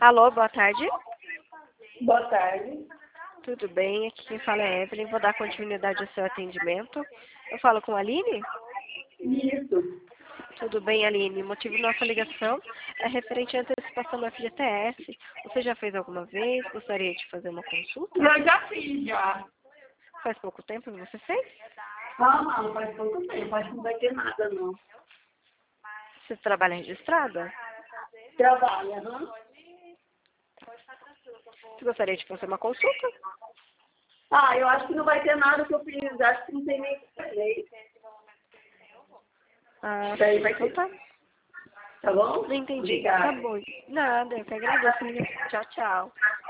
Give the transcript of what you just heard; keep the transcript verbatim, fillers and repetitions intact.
Alô, boa tarde. Boa tarde. Tudo bem? Aqui quem fala é Evelyn. Vou dar continuidade ao seu atendimento. Eu falo com a Aline? Isso. Tudo bem, Aline. O motivo da nossa ligação é referente à antecipação do F G T S. Você já fez alguma vez? Gostaria de fazer uma consulta? Eu já fiz, já. Faz pouco tempo que você fez? Não, não, faz pouco tempo. Acho que não vai ter nada, não. Você trabalha registrada? Trabalha, aham. Você gostaria de fazer uma consulta? Ah, eu acho que não vai ter nada que eu fiz. Acho que não tem nem que fazer. Ah, Daí vai então ter. tá. Tá bom? Não entendi. Tá Obrigada. bom. Nada, eu que agradeço. Tchau, tchau.